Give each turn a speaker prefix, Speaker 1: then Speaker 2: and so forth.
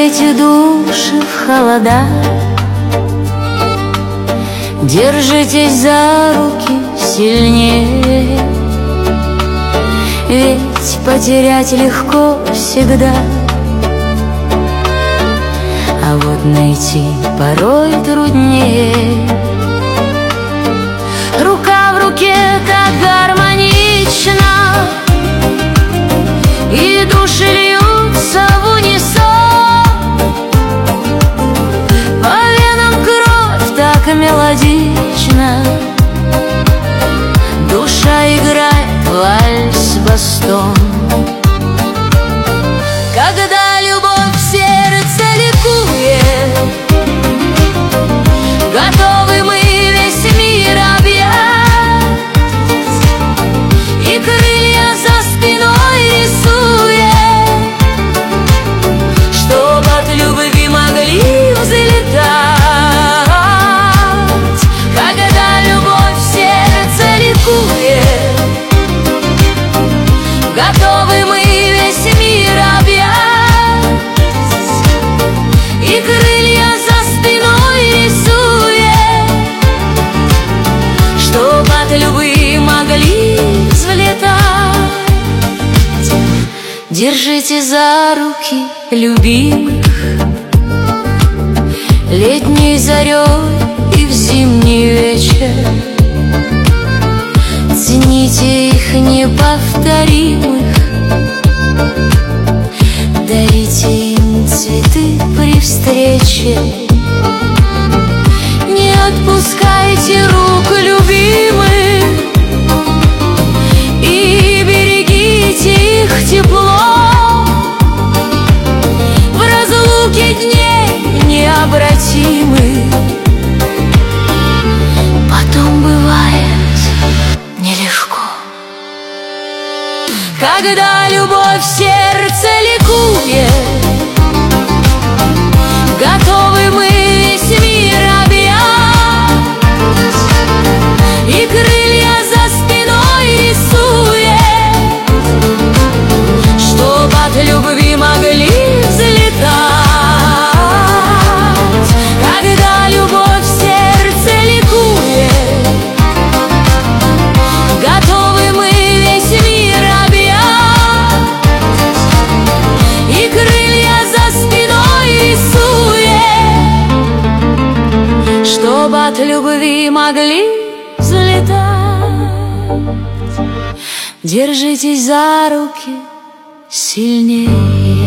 Speaker 1: пускайте души в холода, держитесь за руки сильнее, ведь потерять легко всегда, а вот найти порой труднее. Рука в руке так гармонично, и души льются в унисон. По венам кровь так мелодично, душа играет вальс-бастон. Когда любовь в сердце ликует, готовы мы весь мир объять, и крылья за спиной рисует, чтоб от любви могли взлетать. Когда любовь в сердце ликует, готовы мы весь мир объять, и крылья за спиной рисует, чтоб от любви могли взлетать. Держите за руки любимых летней зарей и в зимний вечер, цените их неповторимых, дарите им цветы при встрече. Не отпускайте рук любимых и берегите их тепло. В разлуке дней необратимых потом бывает нелегко. Когда любовь в сердце ликует, готовы мы весь мир объять, и крылья за спиной рисует, чтоб от любви могли взлетать. Когда любовь в сердце ликует, готовы мы весь мир объять, и крылья за спиной рисует, чтоб от любви могли взлетать. Держитесь за руки сильнее.